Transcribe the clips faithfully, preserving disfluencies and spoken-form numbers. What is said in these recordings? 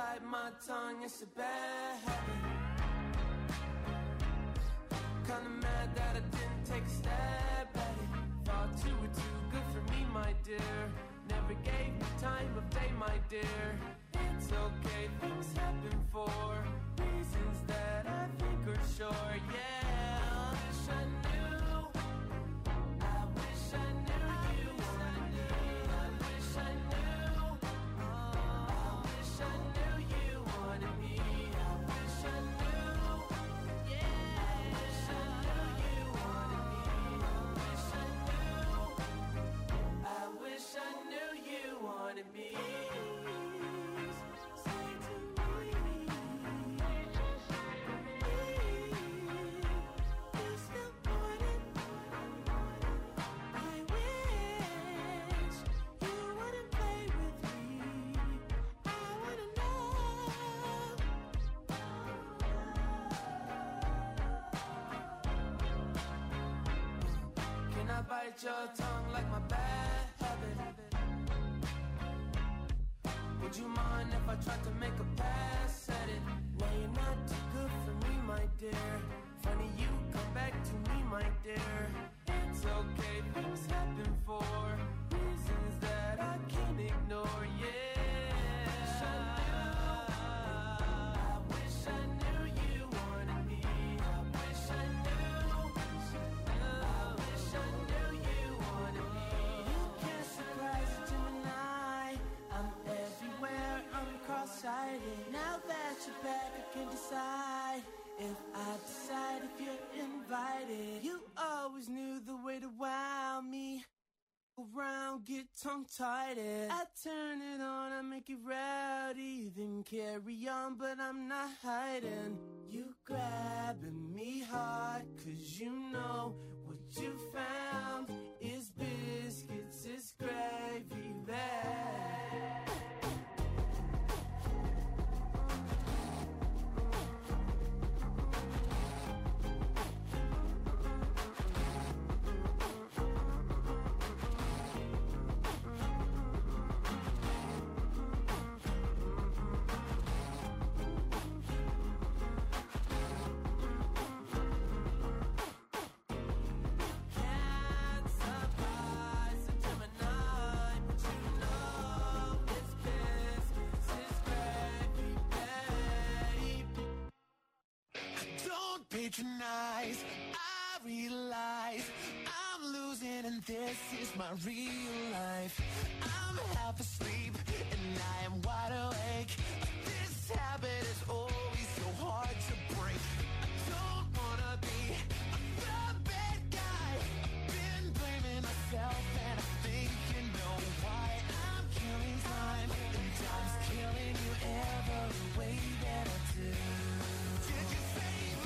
bite my tongue, it's a bad habit. Kinda mad that I didn't take a stab at it. Thought you were too good for me, my dear. Never gave me time of day, my dear. It's okay, things happen for reasons that I think are sure, yeah. I wish I knew, I wish I knew you wanted me. I wish I knew, I wish I knew you wanted me. I wish I knew, yeah. I wish I knew you wanted me. I wish I knew, I wish I knew you wanted me. Bite your tongue like my bad habit. Would you mind if I tried to make a pass at it? No, you're not too good for me, my dear. Funny you come back to me, my dear. It's okay, things happen for reasons that I can't ignore, yeah. Now that you're back, I can decide if I decide if you're invited. You always knew the way to wow me. Around, get tongue-tied. I turn it on, I make it rowdy. Then carry on, but I'm not hiding. You grabbing me hard, cause you know what you found is biscuits, is gravy there. Patronize, I realize I'm losing and this is my real life. I'm half asleep and I am wide awake. This habit is always so hard to break. I don't wanna be the bad guy. I've been blaming myself and I think you know why. I'm killing time and time's killing you every way that I do. Did you say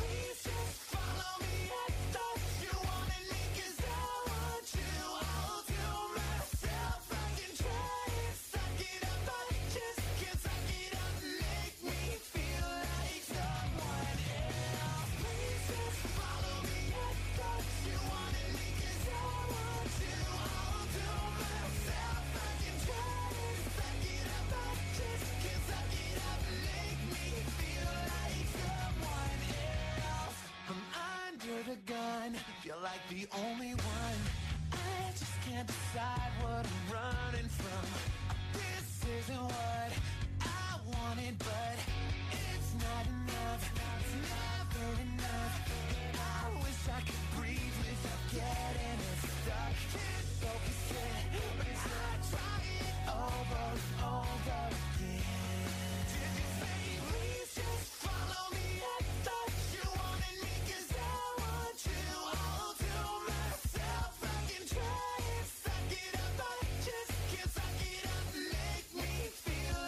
feel like the only one. I just can't decide what I'm running from. This isn't what I wanted, but it's not enough. It's never enough. I wish I could breathe without getting it stuck. Can't focus it, but it's not trying over and over again. Did you say please just follow me? I thought you wanted me 'cause I want you. I'll do myself. I can try and suck it up, but I just can't suck it up. Make me feel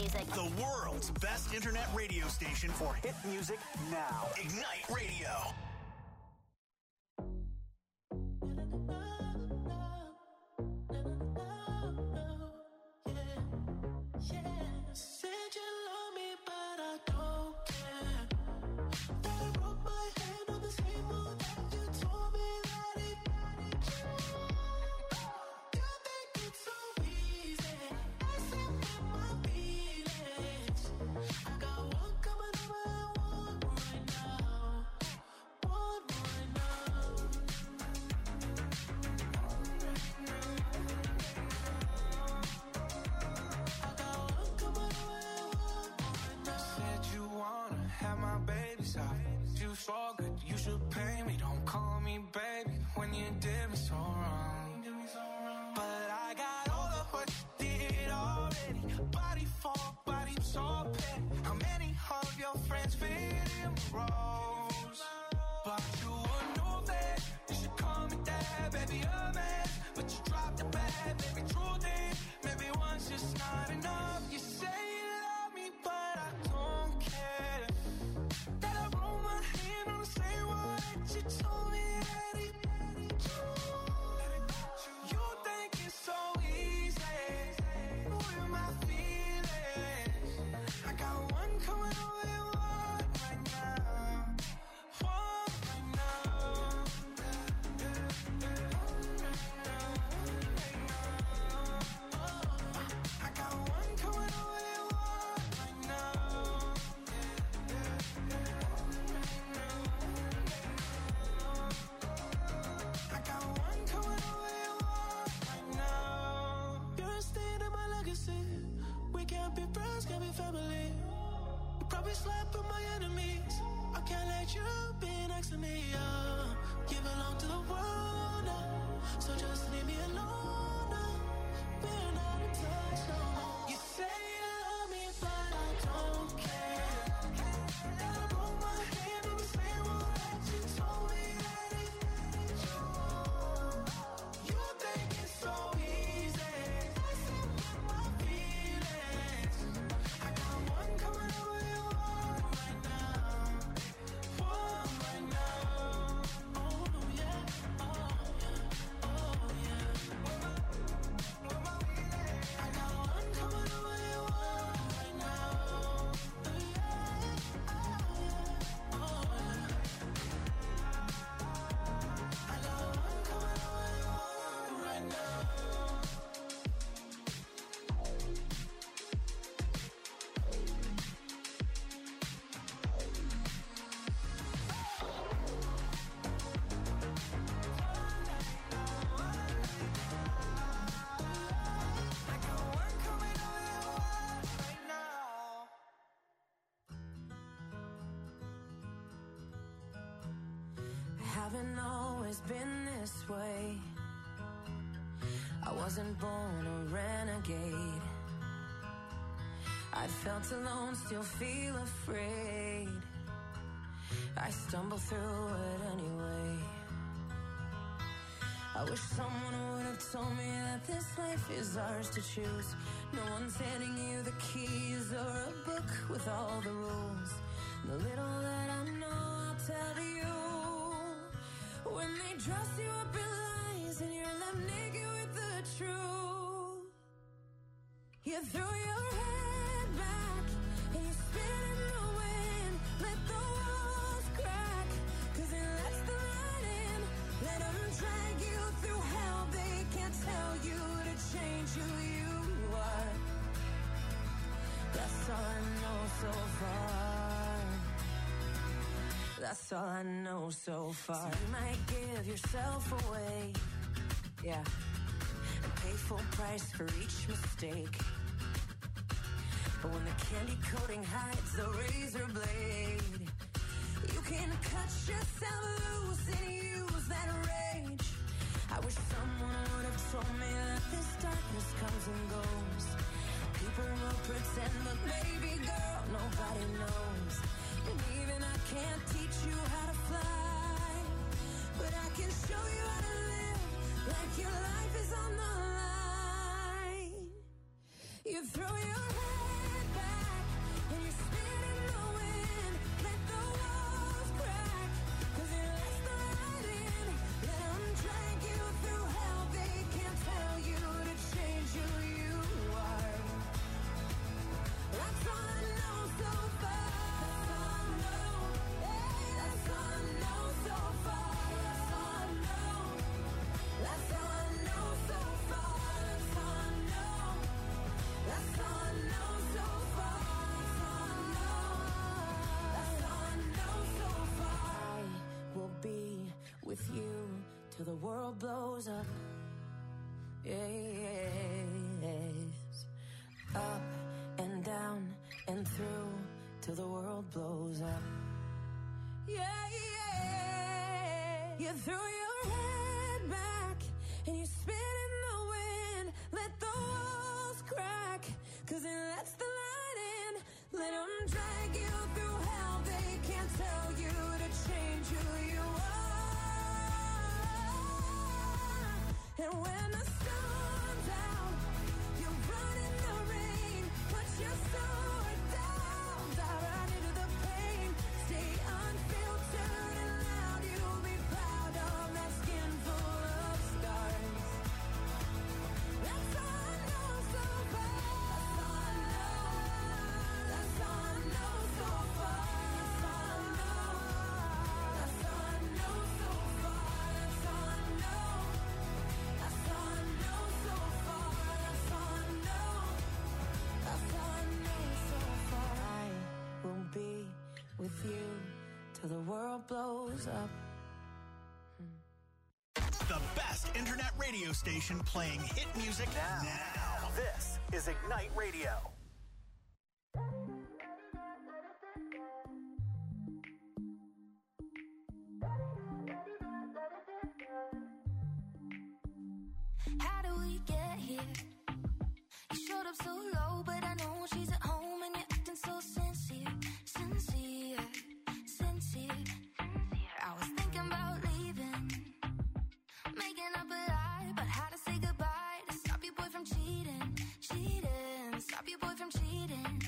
music. The world's best internet radio station for hit music now. Ignite Radio. Haven't always been this way. I wasn't born a renegade. I felt alone, still feel afraid. I stumble through it anyway. I wish someone would have told me that this life is ours to choose. No one's handing you the keys or a book with all the rules. The little that I know, I'll tell to you. When they dress you up in lies and you're left naked with the truth, you throw your head back and you spin in the wind. Let the walls crack, cause it lets the light in. Let them drag you through hell. They can't tell you to change who you are. That's all I know so far. That's all I know so far. So you might give yourself away, yeah, and pay full price for each mistake. But when the candy coating hides the razor blade, you can cut yourself loose and use that rage. I wish someone would have told me that this darkness comes and goes. People will pretend, but baby girl, nobody knows. And even I can't teach you how to fly, but I can show you how to live like your life is on the line. You throw your head back. with you till the world blows up. Yes. Up and down and through till the world blows up. Yeah, yeah. You threw your head back and you spit in the wind. Let the walls crack, cause it lets the light in. Let them drag you through hell. They can't tell you to change who you are. And when the sun's out, you run in the rain. Put your sword down, dive right into the pain. Stay unfiltered and loud. You'll be proud of that skin full of scars. That's all I know so far. That's all I know. That's all I know so far. That's all I know. That's all I know so far. That's all I know. That's all I know so far. That's all I know. That's all I know so far. I will be with you till the world blows up. The best internet radio station playing hit music now. now. This is Ignite Radio. How do we get here? You showed up so low, but I know she's at home and you're acting so sincere, sincere, sincere. I was thinking about leaving, making up a lie about how to say goodbye to stop your boy from cheating, cheating, stop your boy from cheating.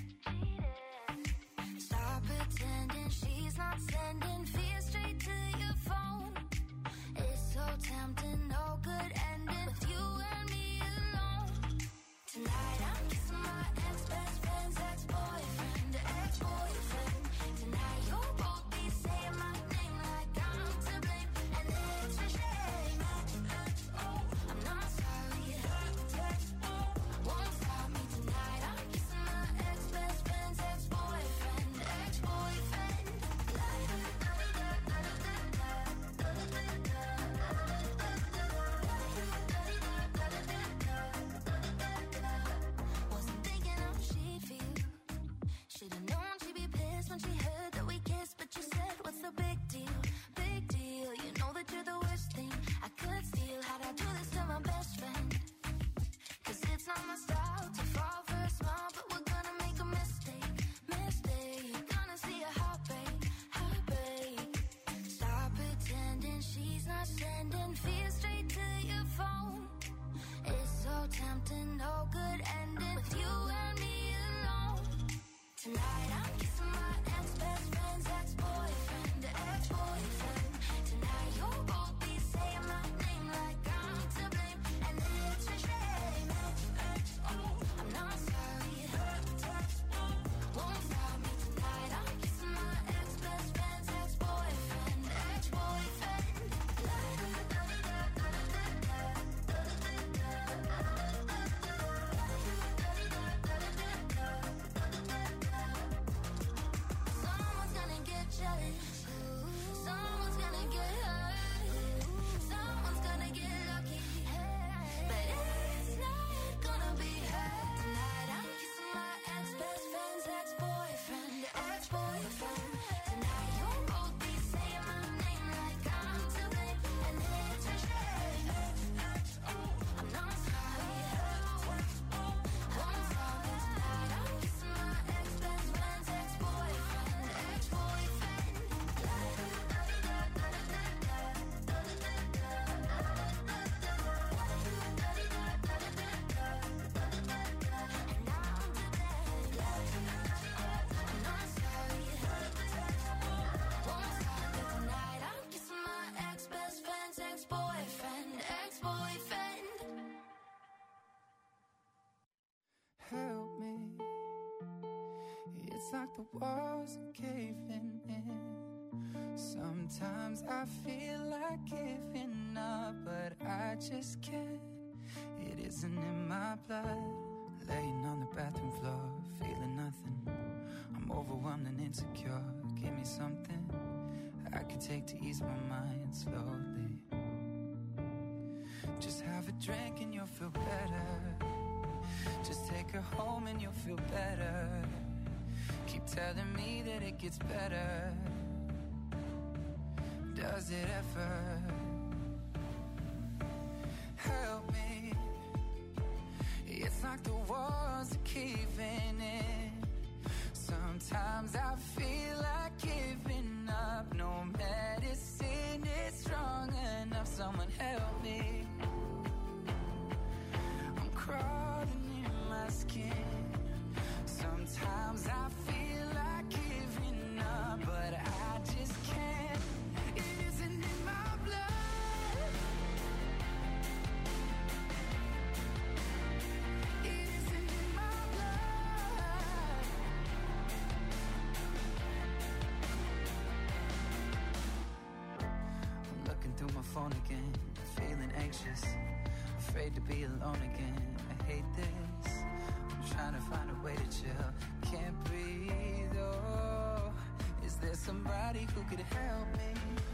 Stop pretending she's not sending fear straight to your phone. It's so tempting, no good ending with you and me alone. Tonight I'm kissing my ex-best friend's ex-boyfriend, ex-boyfriend. Tonight you'll both be saying my name like I'm to blame, and it's a shame. Oh, I'm not sorry. Won't stop me tonight. I'm kissing my ex-best friend's ex-boyfriend, ex-boyfriend. Wasn't thinking how she'd feel. Should've known she'd be pissed when she heard that we kissed, but you said, what's the big deal? Big deal. You know that you're the worst thing I could steal. How'd I do this to my best friend? Cause it's not my style to fall for a smile, but we're gonna make a mistake, mistake. Gonna see a heartbreak, heartbreak. Stop pretending she's not sending fear straight to your phone. It's so tempting, no good ending with you and me alone. Tonight I'm kissing my ex-best friend's ex-boyfriend, ex-boyfriend. Tonight you'll both be saying my name like I'm to blame, and it's a shame. Oh, I'm not sorry. Won't stop me tonight. I'm kissing my ex-best friend's ex-boyfriend, ex-boyfriend. Someone's gonna get jealous. Someone's gonna get hurt. Someone's gonna get lucky. But it's not gonna be her. Tonight I'm kissing my ex-best friend's ex-boyfriend, ex-boyfriend. Tonight you'll both be saying my name like I'm to blame, and it's a shame. I'm not sorry. Won't stop me tonight. I'm kissing my ex-best friend's ex-boyfriend, ex-boyfriend. And now I'm to blame. I'm not sorry. Won't stop me tonight. I'm kissing my ex-best friend's ex-boyfriend, ex-boyfriend. Help me. It's like the walls are caving in. Sometimes I feel like giving up, but I just can't. It isn't in my blood. Laying on the bathroom floor, feeling nothing. I'm overwhelmed and insecure. Give me something. I could take to ease my mind slowly. Just have a drink and you'll feel better. Just take her home and you'll feel better. Keep telling me that it gets better. Does it ever? Help me. It's like the walls are caving in. Sometimes I feel like giving up. No medicine is strong enough. Someone help me. I'm crawling in my skin. Sometimes I feel like giving up, but I just can't. It isn't in my blood. It isn't in my blood. I'm looking through my phone again, feeling anxious, afraid to be alone again. I hate this. I'm trying to find a way to chill. Can't breathe, oh. Is there somebody who could help me?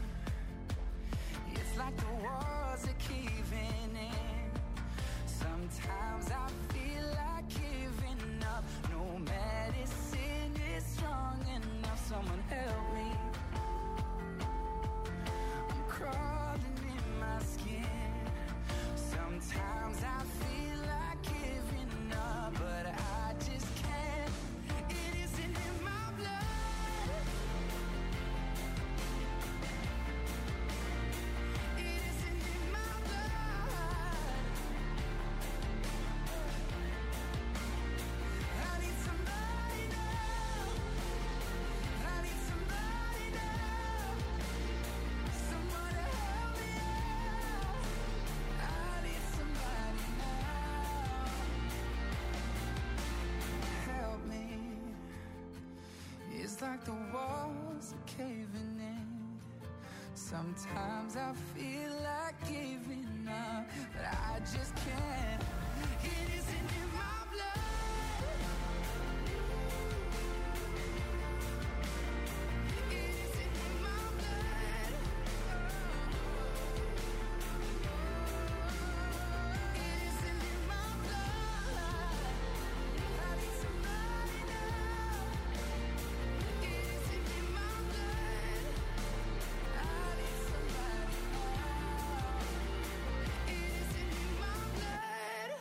It's like the walls are caving in. Sometimes I feel like giving up. No medicine is strong enough. Someone help me. I'm crawling in my skin. Sometimes I feel like giving up, but I just can't. It isn't in my blood. It isn't in my blood. I need somebody now. I need somebody now. Someone to help me out. I need somebody now. Help me. It's like the walls are caving in. Sometimes I feel like giving up, but I just can't. It isn't in my blood. It isn't in my blood. It isn't in my blood. I need somebody now. It isn't in my blood. I need somebody now. It isn't in my blood.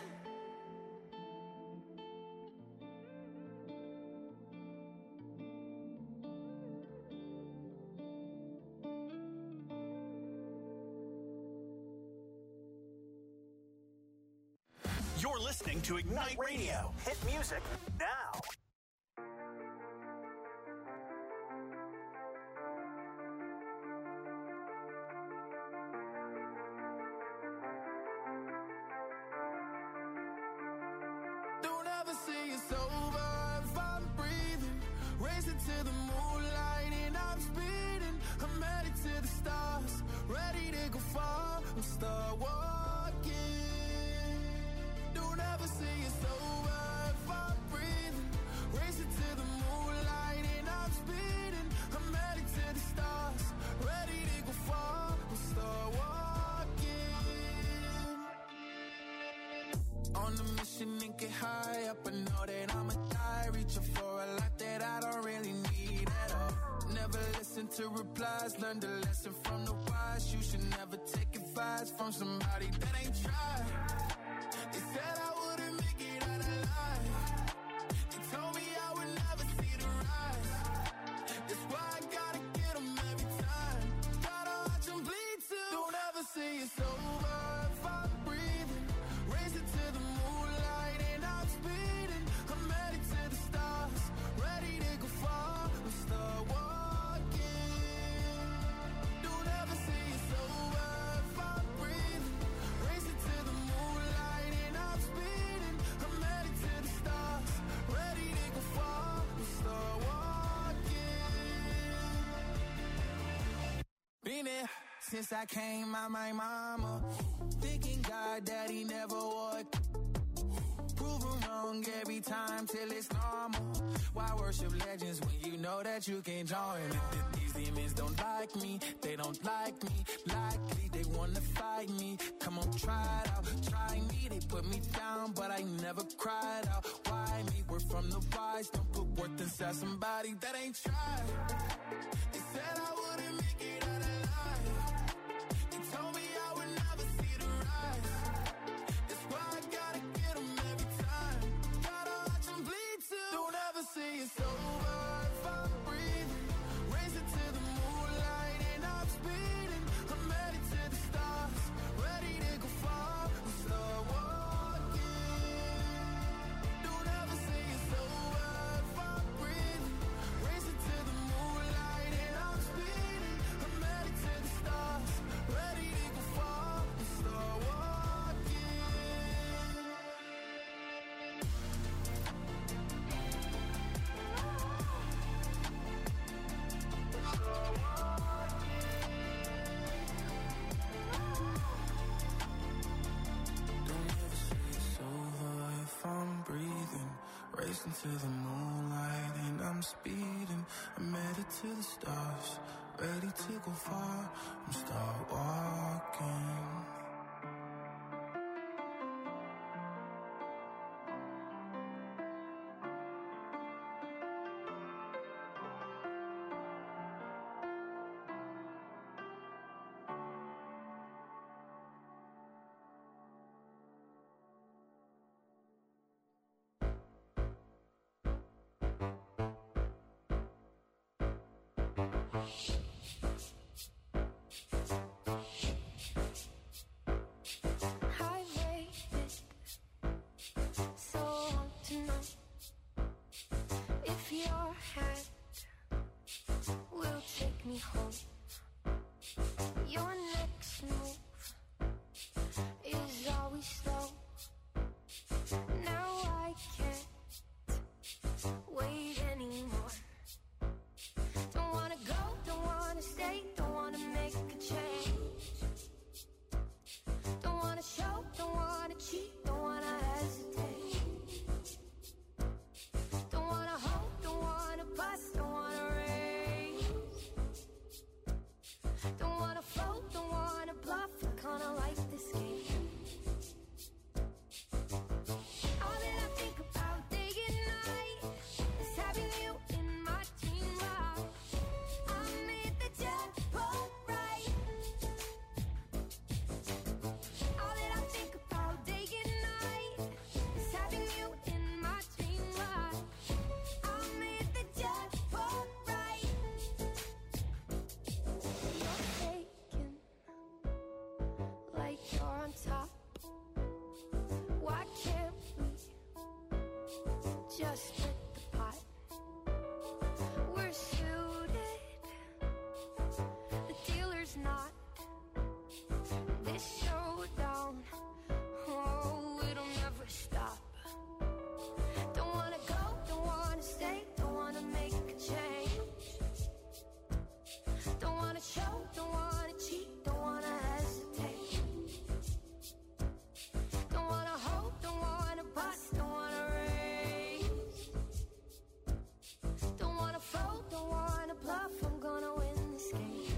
You're listening to Ignite Radio. Hit music now. Don't ever say it's over if I'm breathing. Racing to the moonlight and I'm speeding. I'm headed to the stars, ready to go far. I'm start walking. Don't ever say it's over if I'm breathing. Racing to the moonlight and I'm speeding. I'm headed to the stars, ready to go far. I'm start walking. On a mission and get high up, I know that I'ma die. Reaching for a lot that I don't really need at all. Never listen to replies, learn the lesson from the wise. You should never take advice from somebody that ain't tried. They said I wouldn't make it out alive. They told me I would never see the rise. That's why I gotta get them every time. Gotta watch them bleed too. Don't ever say it's over if I'm breathing. Racing to the moonlight and I'm speeding. I'm headed to the stars, ready to go far. I'm start walking. Don't ever say it's over if I'm breathing. Racing to the moonlight and I'm speeding. I'm headed to the stars, ready to go far. I'm start walking. Been there since I came out my mama. Thinking God that he never would. Prove them wrong every time till it's normal. Why worship legends when you know that you can't join? These demons don't like me, they don't like me. Likely they wanna fight me. Come on, try it out, try me. They put me down, but I never cried out. Why me? We're from the wise. Don't put worth inside somebody that ain't tried. They said I wouldn't make it out alive. They told me I would never see the rise. That's why I gotta get them every time. Gotta watch them bleed too. Don't ever say it's over if I'm breathing. Race it to the moonlight and I'm speeding. I'm headed to the stars, ready to go far and start walking. Don't ever say it's over if I'm breathing. Race it to the moonlight and I'm speeding. I'm headed to the stars, ready to go far and start walking. Don't ever say it's over if I'm breathing. Racing to the moonlight and I'm speeding. I'm headed to the stars, ready to go far. I'm start walking. I waited so long to know if your hand will take me home. Your next move is always slow. Now I can't wait anymore. Don't wanna go, don't wanna stay, don't wanna make a change. Don't wanna show, don't wanna cheat, don't wanna hesitate. Don't wanna hope, don't wanna bust, don't wanna raise. Don't wanna fold, don't wanna bluff, I kinda like this game. All that I think about day and night is having you in my dream life. I made the jackpot right. All that I think about day and night is having you in my dream life. I made the jackpot right. You're faking like you're on top. Why can't we just split the pot? We're suited, the dealer's not. This showdown, oh, it'll never stop. Don't wanna go, don't wanna stay, don't wanna make a change. Don't wanna show, don't wanna cheat, don't wanna hesitate. Don't wanna hope, don't wanna bust, don't wanna raise. Don't wanna fold, don't wanna bluff, I'm gonna win this game.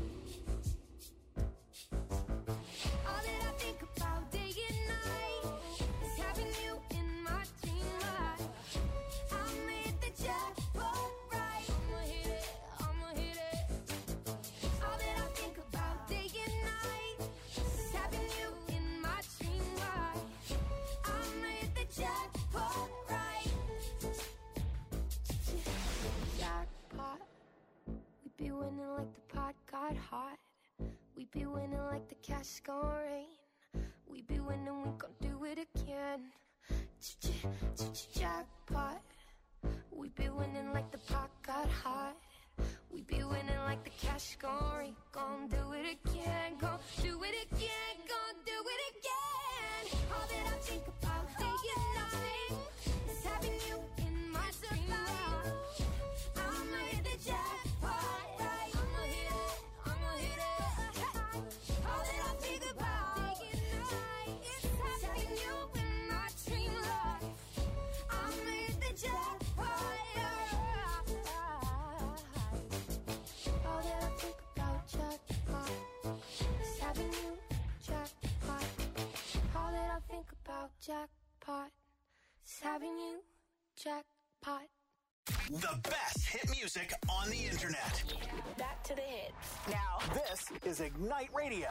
All that I think about day and night is having you in my dream life. I made the jackpot right. I'ma hit it, I'ma hit it. All that I think about day and night is having you in my dream life. I made the jackpot right. Jackpot. We be winning like the pot got hot. We be winning like the cash gon' rain. We be winning, we gon' do it again. Jackpot. We be winning like the pot got hot. We be winning like the cash gon' rain. Gon' do it again, gon' do it again, gon' do it again. All that I think about day and night is having you in my dream life. I made the jackpot right. I'ma hit it, I'ma hit it. All that I think about day and night is having you in my dream life. jackpot. It's having you, jackpot. The best hit music on the internet. Back to the hits. Now, this is Ignite Radio.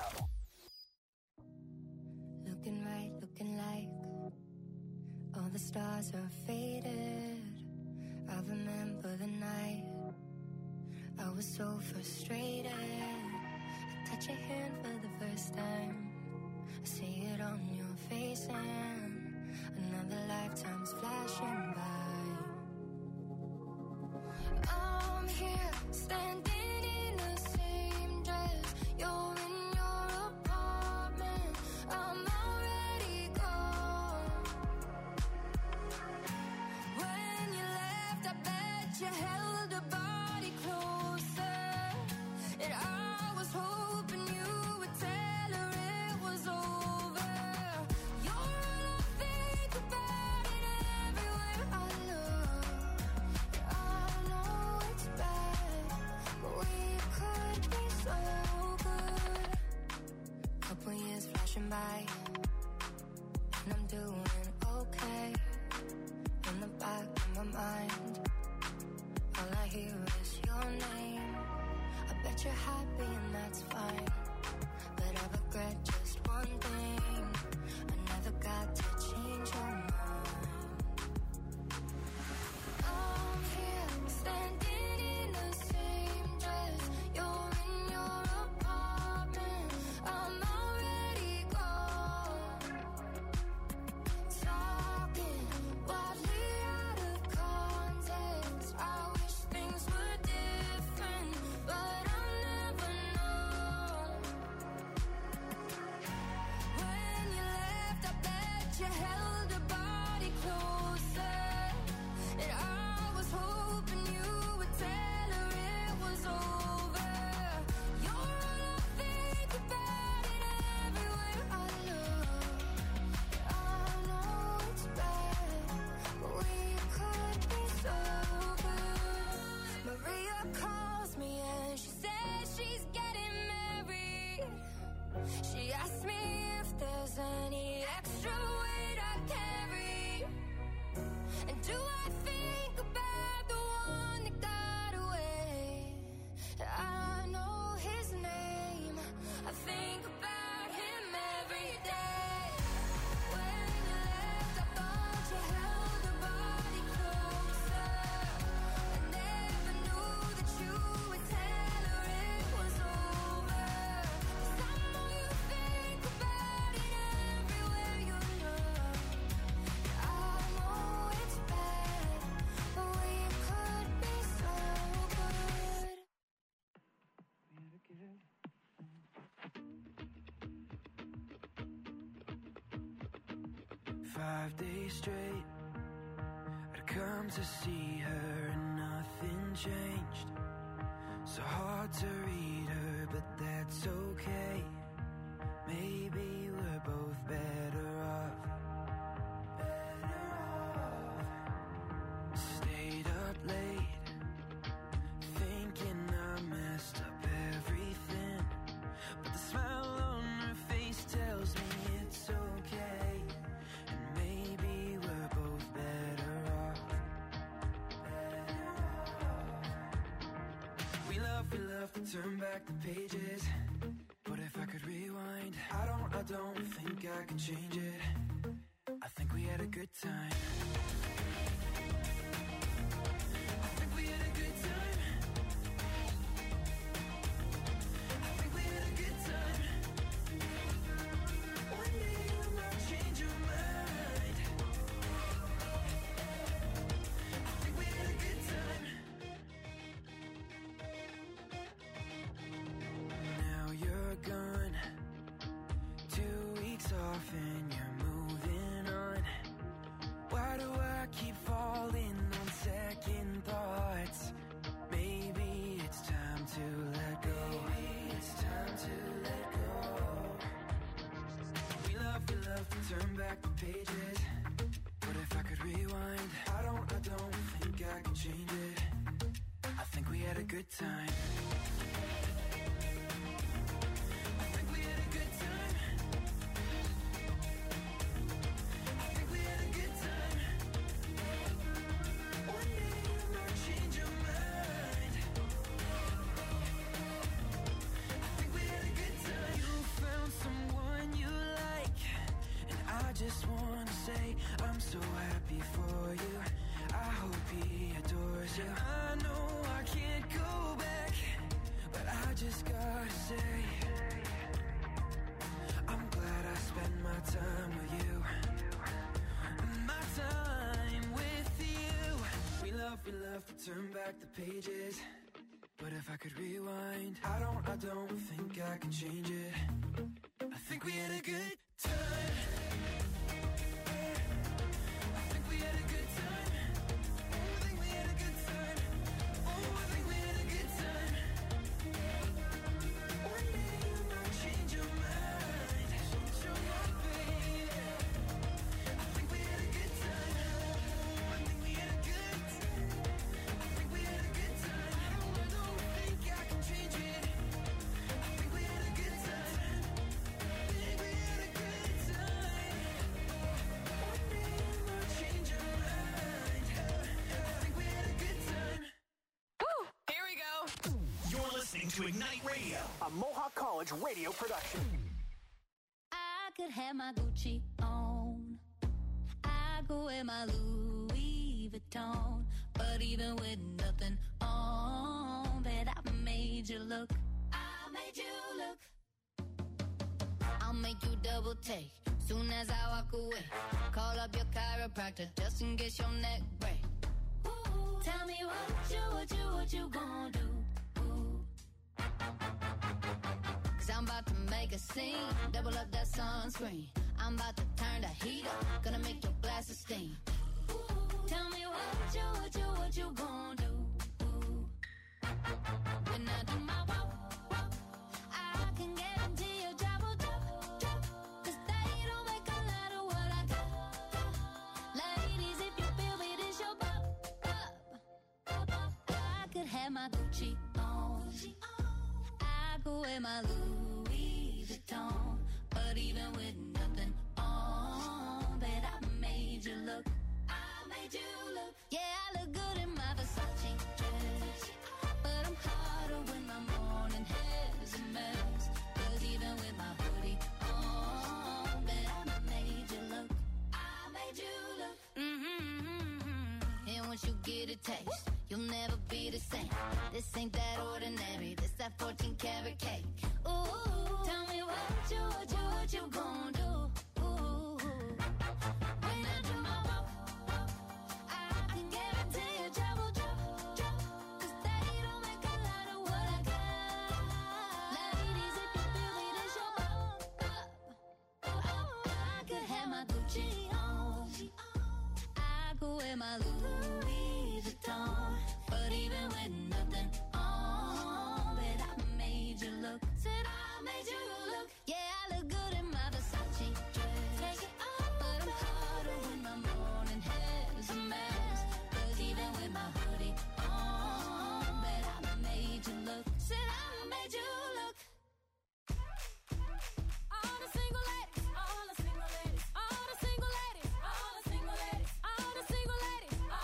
Looking right, looking like all the stars are faded. I remember the night I was so frustrated. I touch your hand for the first time. I see it on your face and another lifetime's flashing by. I'm here, standing in the same dress. You're in your apartment. I'm already gone. When you left, I bet you held a body closer. And I was hoping you would tell her it was over. You're all I think about it everywhere I look. I know it's bad, but we could be so good. Couple years flashing by, and I'm doing okay. In the back of my mind, all I hear is your name. I bet you're happy and that's fine, but I regret just one thing. I never got to change your mind. I'm here, standing in the same dress. You're in your apartment. I'm already gone. Talking wildly out of context. I wish things were different, but I'll never know. When you left, I bet you held a body closer. And I was hoping you would tell her it was over. You're all I think about it everywhere I look. I know it's bad, but we could be so good. Maria calls me and she says she's getting married. She asked me if there's any extra weight I carry. And do I think about the one that got away? I know his name. I think about him every day. When you left, I thought you held a body closer. I never knew that you would tell her it was over. 'Cause I know you think about it everywhere you look. I know it's bad, but we could be so good. Five days straight, I'd come to see her and nothing changed. So hard to read her, but that's okay. Maybe we're both better off. Better off. Stayed up late, thinking I messed up everything. But the smile on her face tells me it's okay. And maybe we're both better off. Better off. We love, we love to turn back the pages. But if I could rewind, I don't, I don't think I could change it. I think we had a good time. I think we had a good time. I think we had a good time. One day you might change your mind. I think we had a good time. Now you're gone, two weeks off and you're moving on. Why do I keep falling on second thoughts? Maybe it's time to let go. Maybe it's time to let go. We love, we love to turn back the pages. But if I could rewind, I don't, I don't think I can change it. I think we had a good time. I think we had a good time. I just wanna say I'm so happy for you. I hope he adores you. I know I can't go back, but I just gotta say I'm glad I spent my time with you. My time with you. We love, we love to turn back the pages, but if I could rewind, I don't, I don't think I can change it. I think we had a good time. I think we had a good time. Oh, I think we had a good time. Oh, I think we had a good time. One day you might change your mind. Change your mind, baby. I think we had a good time. Oh, I think we had a good time. I think we had a good time. I don't, I don't think I can change it. I think we had a good time. I think we had a good time. One day you might change your mind. I think we had a good time. Woo! Here we go. You're listening to Ignite Radio, a Mohawk College radio production. I could have my Gucci on. I go wear my Louis Vuitton. But even with nothing on, bet I made you look. I made you look. I'll make you double take soon as I walk away. Call up your chiropractor just in case your neck break. Ooh, tell me what you, what you, what you gonna do? Ooh. Cause I'm about to make a scene, double up that sunscreen. I'm about to turn the heat up, gonna make your glasses steam. Ooh, tell me what you, what you, what you gonna do? Ooh. When I do my walk, walk, I can guarantee your job will drop, drop. Cause they don't make a lot of what I got, got. Ladies, if you feel me, this your pop, pop, pop. I could have my Gucci on. I could wear my Louis Vuitton. But even with nothing on, bet I made you look. I made you look. Yeah, I look good in my Versace dress. But I'm hotter when my morning hair's a mess. Cause even with my hoodie on, bet I made you look. I made you look. Mm-hmm. And once you get a taste, you'll never be the same. This ain't that ordinary, this that fourteen karat cake. Ooh, tell me what you, what you, what you gon' do? Ooh, when I do my walk, walk, I can guarantee your job will drop, drop. Cause they don't make a lot of what I got. Ladies, if you feel me, this your pop, pop. Oh, I could have my Gucci on. I could wear my Louis Vuitton. But even with nothing on, bet I made you look. Said I made you look. Yeah, I look good in my Versace dress. Take it off, but I'm hotter when my morning hair's a mess. Cause even with my hoodie on, bet I made you look. Said I made you look. All the single ladies, all the single ladies, all the single ladies, all the single ladies, all the single ladies,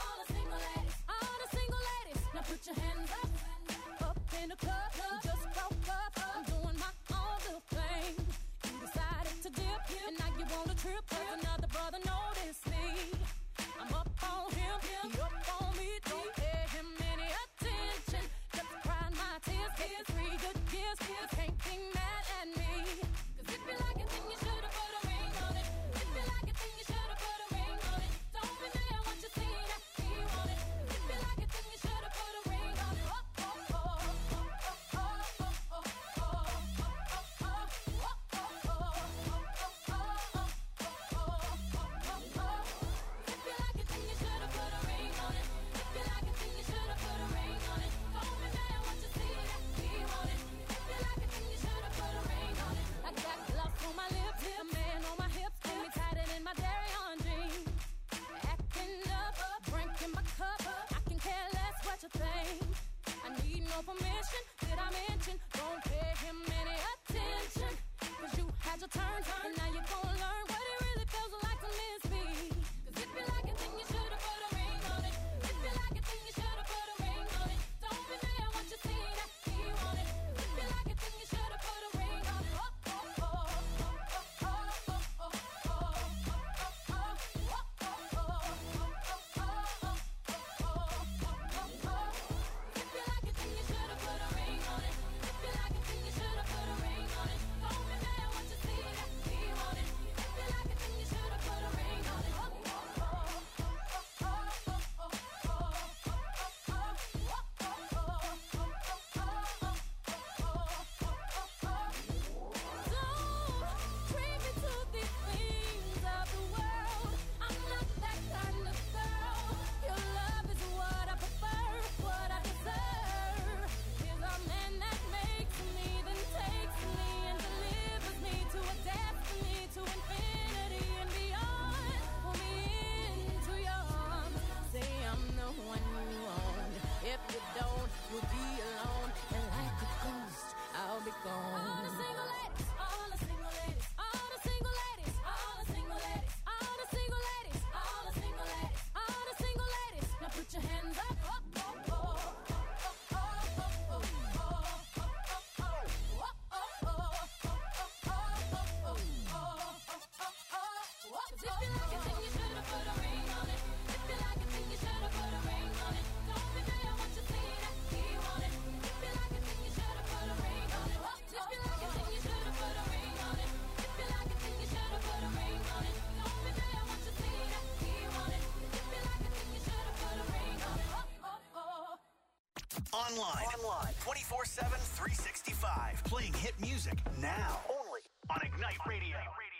Online. Online. twenty-four seven, three sixty-five. Playing hit music now. Only on Ignite Radio.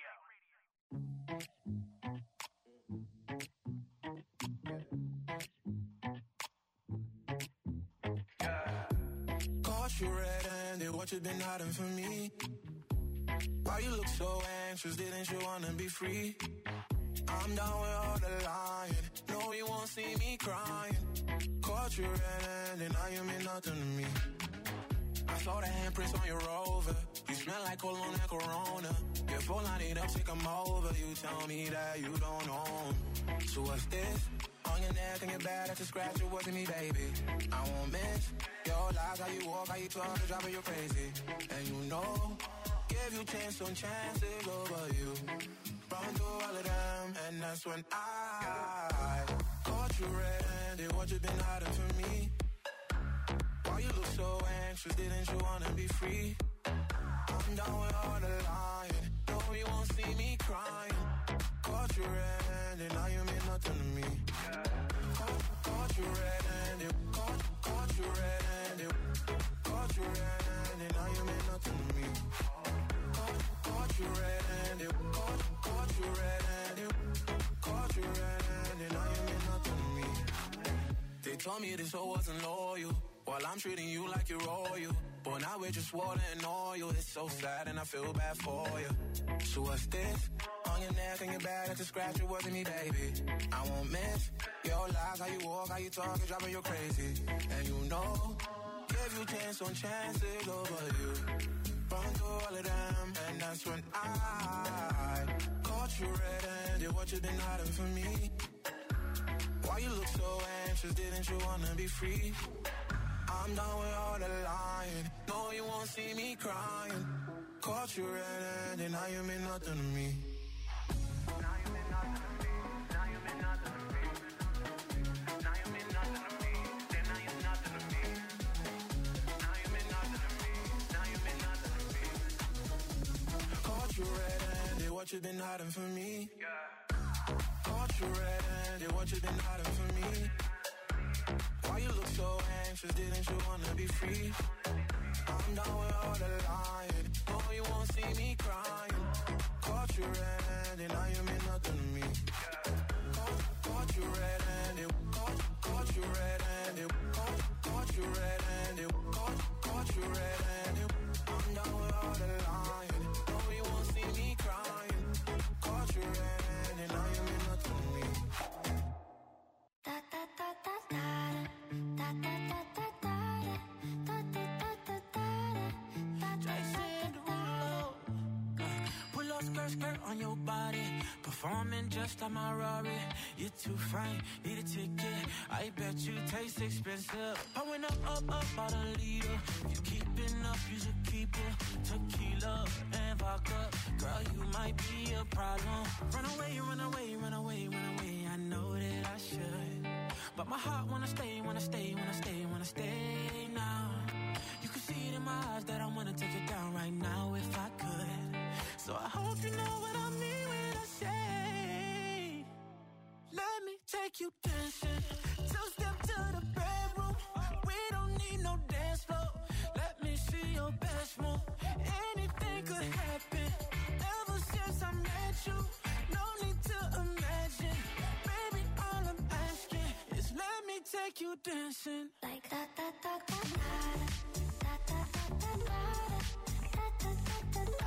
Caught you red-handed, what you been hiding from me? Why you look so anxious, didn't you wanna be free? I'm down with all the lying, no you won't see me crying. Caught you red-handed, now you mean nothing to me. I saw the handprints on your Rover, you smell like cologne and Corona. Before I need up, take 'em over, you tell me that you don't own. So what's this? On your neck and your back, that's a scratch, it wasn't me, baby. I won't miss your lies, how you walk, how you talk, it's driving you crazy. And you know, give you chance on chances over you. Run through all of them, and that's when I caught you red-handed, what you been hiding from me? Why you look so anxious, didn't you wanna be free? I'm down with all the lying, no you won't see me crying. Caught you red-handed, now you mean nothing to me. Caught, caught you red-handed, caught, caught you red-handed, caught you red-handed, now you mean nothing to me. Caught, caught you red-handed, caught, caught you red-handed, caught you red-handed, now you mean nothing to me. They told me this hoe wasn't loyal, while I'm treating you like you're royal. But now we're just water and oil. It's so sad and I feel bad for you. So what's this? On your neck and your back, that's a scratch, it wasn't me, baby. I won't miss your lies, how you walk, how you talk, it's driving you crazy. And you know, give you chance on chances over you. Run through all of them, and that's when I caught you red-handed, what you been hiding from me? Why you look so anxious, didn't you wanna be free? I'm done with all the lying, no you won't see me crying. Caught you red-handed, now you mean nothing to me. Now you mean nothing to me, now you mean nothing to me. Now you mean nothing to me, then now you're nothing to me. Now you mean nothing to me, now you mean nothing to me. Caught you red-handed, what you been hiding from me? Caught you red-handed, what you been hiding from me? Why you look so anxious, didn't you wanna be free? I'm down with all the lying, no you won't see me crying. Caught you red-handed, now you mean nothing to me. Caught, caught you red-handed, caught, caught you red-handed, caught, caught you red-handed, caught, caught you red-handed. I'm down with all the lying, no you won't see me crying. Caught you red-handed, now you mean nothing to me. Da da da da da da da da da da da da da da da. Jason Derulo. Pull up skirt, skirt on your body. Performing just like my Rari. You're too fine, need a ticket. I bet you taste expensive. Pouring up, up, up, out a leader. If you keeping up, you should keep it. Tequila and vodka. Girl, you might be a problem. Run away, run away, run away, run away. I know that I should. But my heart wanna stay, wanna stay, wanna stay, wanna stay now. You can see it in my eyes that I wanna take it down right now if I could. So I hope you know what I mean when I say, let me take you dancing. Two step to the bedroom. We don't need no dance floor. Let me see your best move. Anything could happen. Ever since I met you, no need to imagine. Baby, all I'm asking is let me take you dancing. Like da da da da da da da da da da da da da da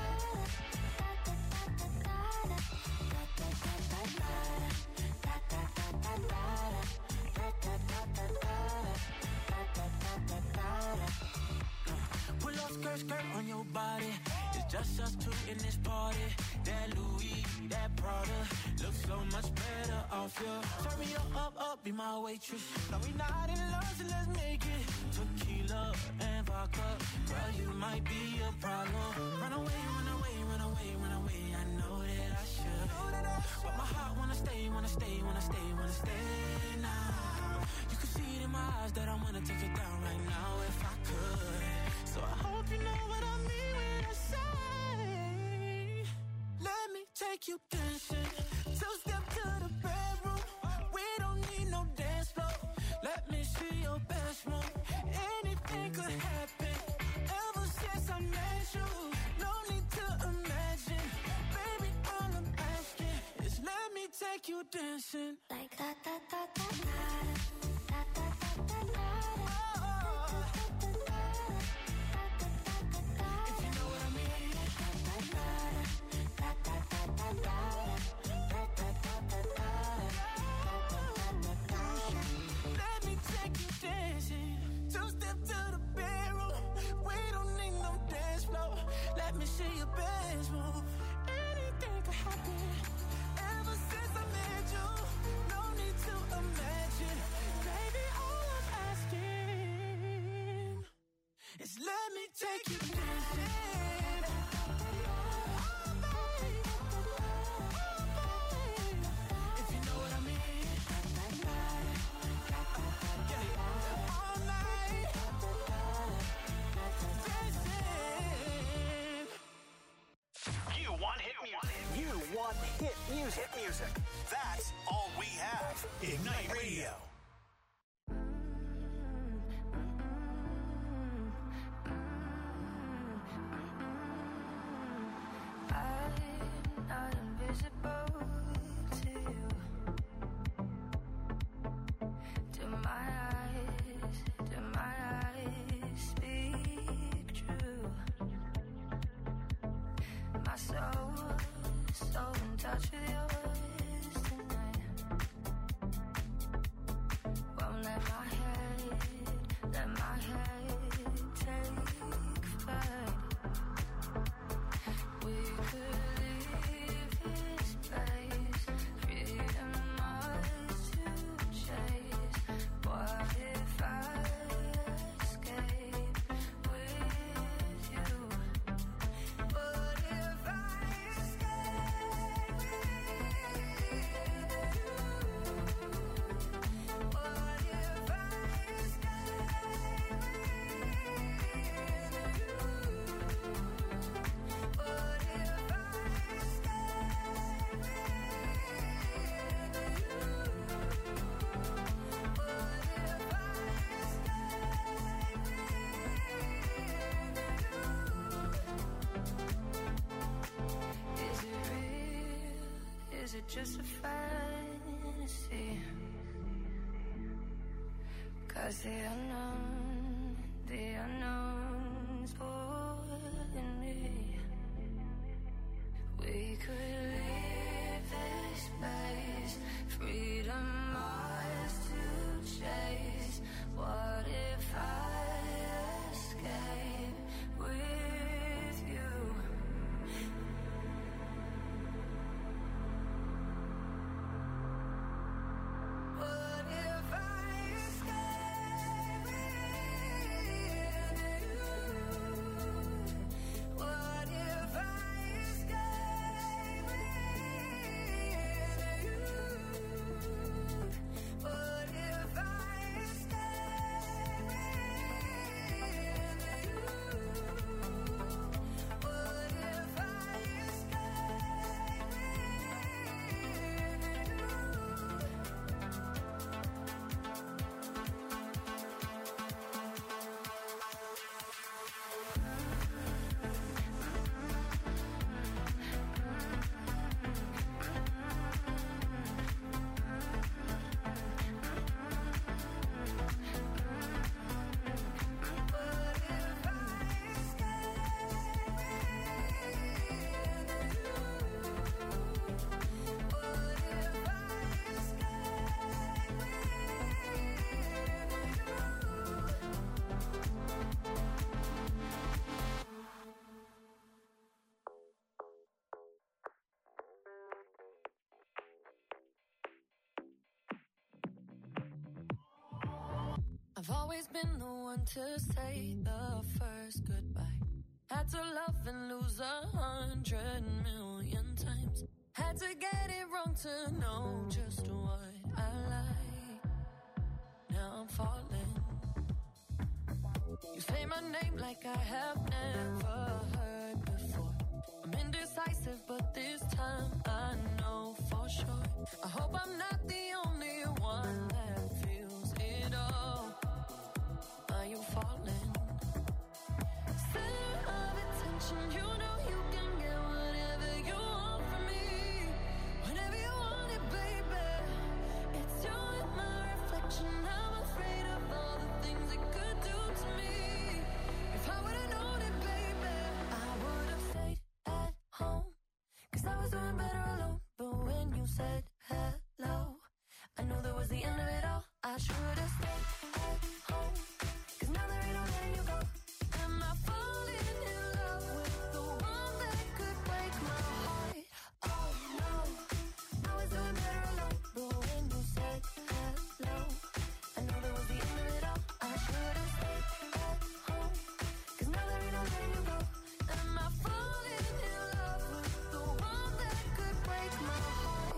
Pull up skirt, skirt on your body. It's just us two in this party. That Louis, that Prada looks so much better off you. Turn me up, up, up, be my waitress. No, we not in love, so let's make it. Tequila and vodka. Girl, you might be a problem. Run away, run away, run away, run away. I know that I should. But my heart wanna stay, wanna stay, wanna stay, wanna stay now. You can see it in my eyes that I wanna take it down right now if I could. So I hope you know what I mean when I say, let me take you dancing. Two step to the bedroom. We don't need no dance floor. Let me see your best move. Any Anything could happen. Ever since I met you, no need to imagine. Baby, all I'm asking is let me take you dancing. Like da da da da da da da da da da. If you know what I mean. Da da da da da da da da da. Let me take you dancing. Two step to the bedroom. We don't need no dance floor. Let me see your best move. Anything could happen. Ever since I met you, no need to imagine. Baby, all I'm asking is let me take you dancing. If you know what I mean. All night. Dancing. You want hit music. You want hit music. Hit music. That's all we have. Ignite Radio. I'm not invisible to you. Do my eyes, do my eyes speak true? My soul, so in touch with yours tonight. Won't let my head, let my head take flight. We could leave this place, freedom ours to chase. What if I escape with you? What if I escape with you? What if I escape with you? What if I Is it real? Is it just a fantasy? 'Cause the unknown, the unknown's pulling me. We could leave this place, freedom ours to chase. What if I escape with you? What if I escape with you? What if I escape with you? What if I escape with you? What if I I've always been the one to say the first goodbye. Had to love and lose a hundred million times. Had to get it wrong to know just what I like. Now I'm falling. You say my name like I have never heard before. I'm indecisive, but this time I know for sure. I hope I'm not the only one that feels it all. Are you falling? 'Cause I was doing better alone. But when you said hello, I knew that was the end of it all. I should have stayed at home. 'Cause now there ain't no letting you go. Am I falling in love with the one that could break my heart? Oh no, I was doing better alone. But when you said hello, I knew that was the end of it all. I should have stayed at home. 'Cause now there ain't no letting you go. Am I falling in love with the one that could break my heart?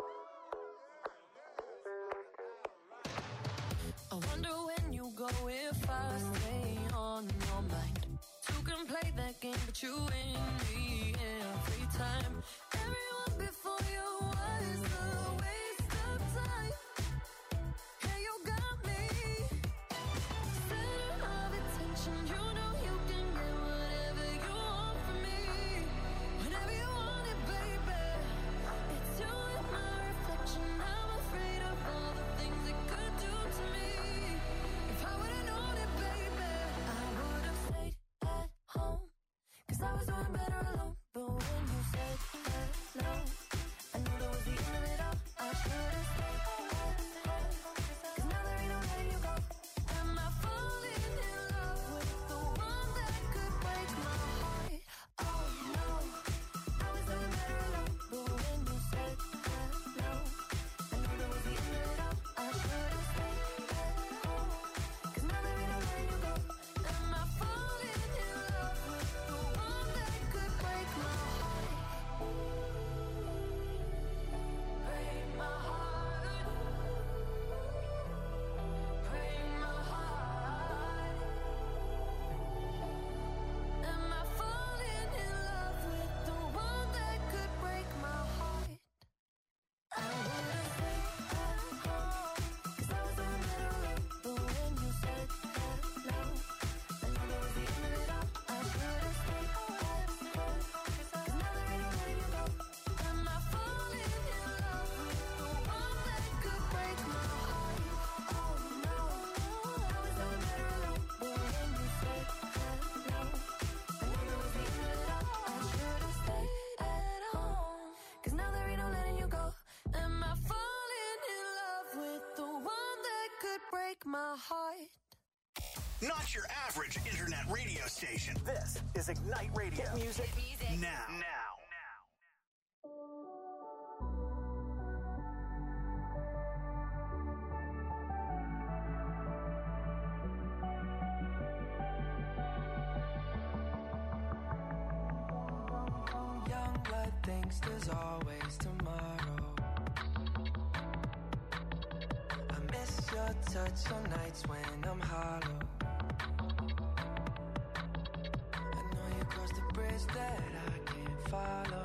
I wonder when you go if I stay on your mind. Two can play that game, but you win me every time. Everyone before you was a waste of time. Yeah, you got me. Center of attention, you know you can get whatever you want from me. Whenever you want it, baby. It's you and my reflection. I'm afraid of all the things it could do to me. If I would've known it, baby, I would've stayed at home. 'Cause I was doing better alone. But when you said hello, I knew that was the end of it all. I should've stayed at home. 'Cause now there ain't no letting you go. Am I falling in love with the one that could break my heart? Oh no, I was doing better alone. But when you said hello, I knew that was the end of it all. I should've stayed at home. 'Cause now there ain't no letting you go. Am I falling in love with the one that could break my heart? Break my heart. Break my heart. Am I falling in love with the one that could break my heart? I would've stayed at home. 'Cause I was doing better alone. But when you said hello, I knew that was the end of it all. I should've stayed at home. 'Cause now there ain't no letting you go. Am I falling in love with the one that could break my heart? Oh no, I was doing better alone. But when you said hello, I knew that was the end of it all. I should've stayed at home. 'Cause now there ain't no letting you go. Am I falling in love with the one that could break my heart? Not your average internet radio station. This is Ignite Radio. Hit music, now. Now. Young blood thinks there's always tomorrow. I miss your touch on nights when I'm hollow. I know you crossed the bridge that I can't follow.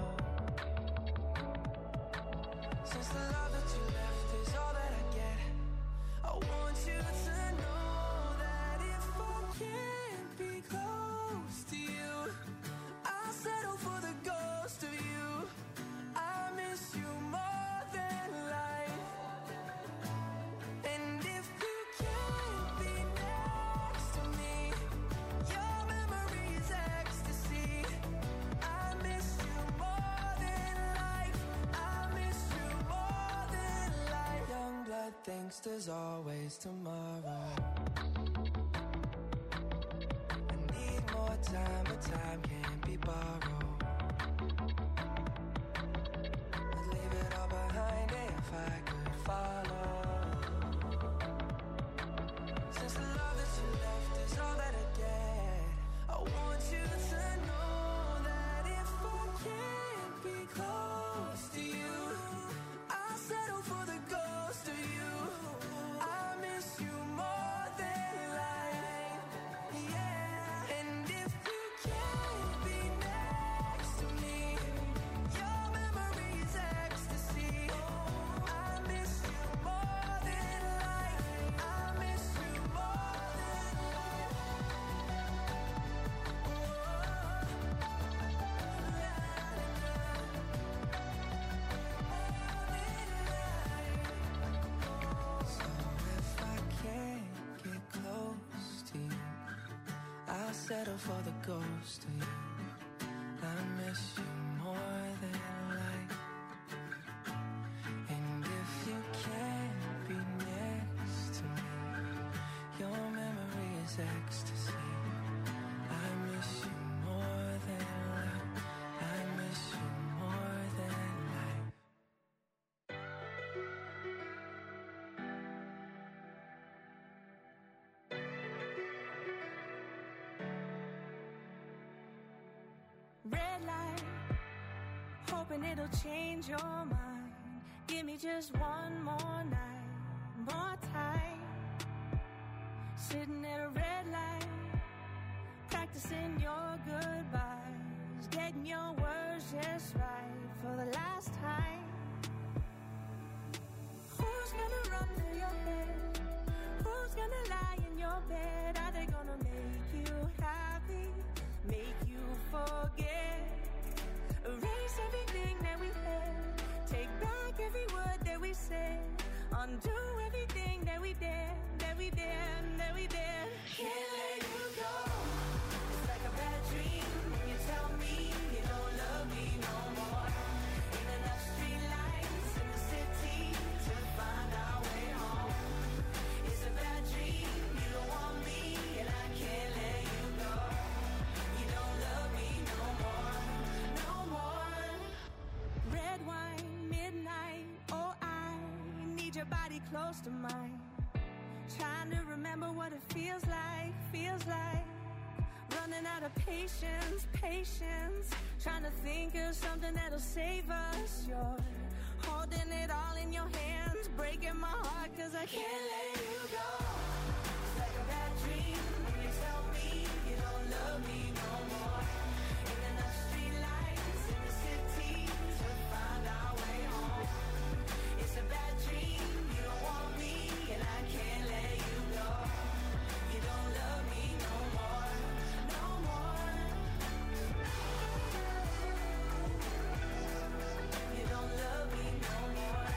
Since the love that you left is all that I get, I want you to know that if I can't be close to you, I'll settle for the ghost of you. I miss you more than life. And if you can't be next to me, your memory is ecstasy. I miss you more than life. I miss you more than life. Young blood thinks there's always tomorrow. I need more time, but time can't be borrowed. I'd leave it all behind if I could follow. Since the love that you left is all that I get, I want you to know that if I can't be close to you, I'll settle for the ghost of you. I miss you more than life. Yeah. And if you can't be next to me, your memory is ecstasy. I miss you more than life. I miss you more than life. So if I can't get close to you, I'll settle for the ghost of you. I miss you more than this ecstasy. I miss you more than life. I miss you more than life. Red light, hoping it'll change your mind. Give me just one more night, more time. Sitting at a red light, practicing your goodbyes, getting your words just right for the last time. Who's gonna run through your head? Who's gonna lie in your bed? Are they gonna make you happy? Make you forget? Erase everything that we had. Take back every word that we said. Undo everything that we did, that we did, that we did. Can't let you go. It's like a bad dream when you tell me you don't love me no more. Ain't enough street lights in the city to find our way home. It's a bad dream, you don't want me, and I can't let you go. You don't love me no more, no more. Red wine, midnight, oh I need your body close to mine. Trying to remember what it feels like, feels like. Running out of patience, patience. Trying to think of something that'll save us. You're holding it all in your hands, breaking my heart cause I can't let you go. It's like a bad dream when you tell me you don't love me no more. Ain't enough street lights in the city to find our way home. It's a bad dream, you don't want me, and I can't let you go. You don't love me no more, no more. You don't love me no more,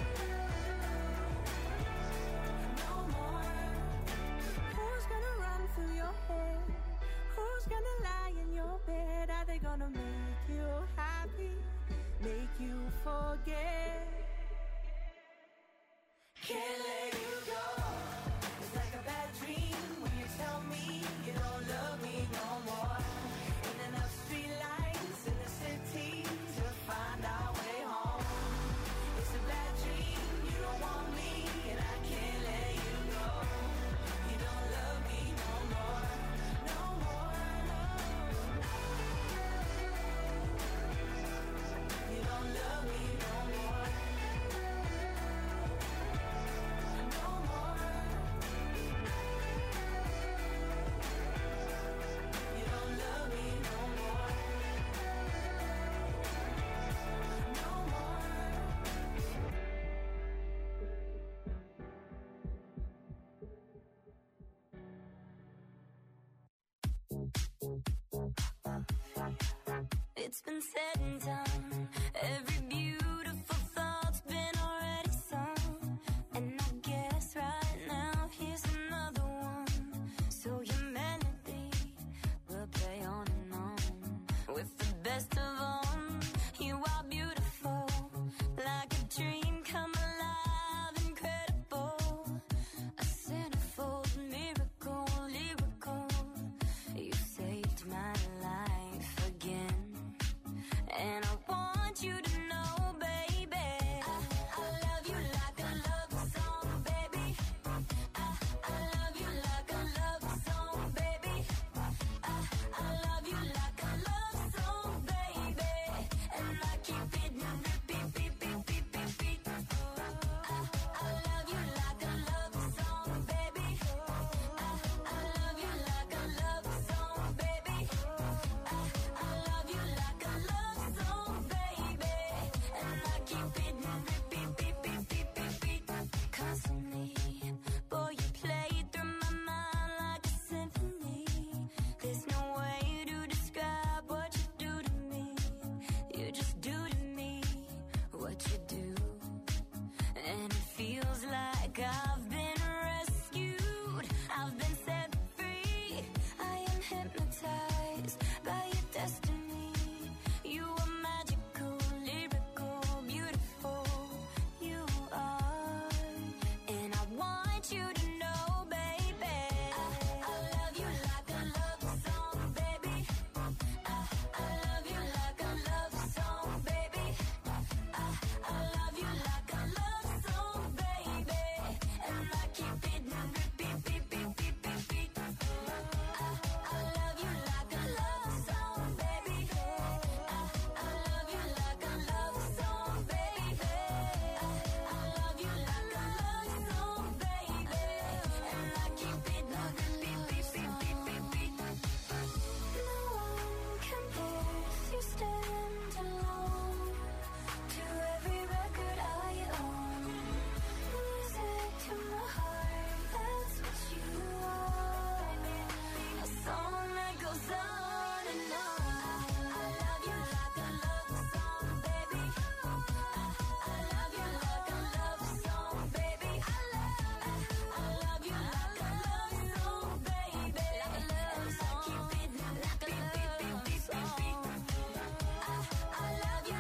no more. Who's gonna run through your head? Who's gonna lie in your bed? Are they gonna make you happy? Make you forget? Can't let you go. It's like a bad dream when you tell me you don't love me no more. Ain't enough street lights in the city to find our way home. It's a bad dream, you don't want me, and I can't let you go. You don't love me no more, no more, no. You don't love me no more. No more. You don't love me no more. No more. It's been said and done. Every beautiful thought's been already sung. And I guess right now here's another one. So your melody will play on and on. With the best of them, you are beautiful. Like a dream come alive, incredible. A centerfold miracle, lyrical. You saved my life again. And I want you to know, baby, I, I love you like a love song, baby. I, I love you like a love song, baby. I, I love you like a love song, baby. And I keep it in repeat, beat, beat, beat, beat, beat. I, I love you like a love song, baby. I, I love you like a love song, baby. I, I love you like a love song, baby. And I keep it in repeat, beat, beat, beat, beat, beat. Constantly, boy, you play through my mind like a symphony. There's no way to describe what you do to me. You just do to me what you do. And it feels like I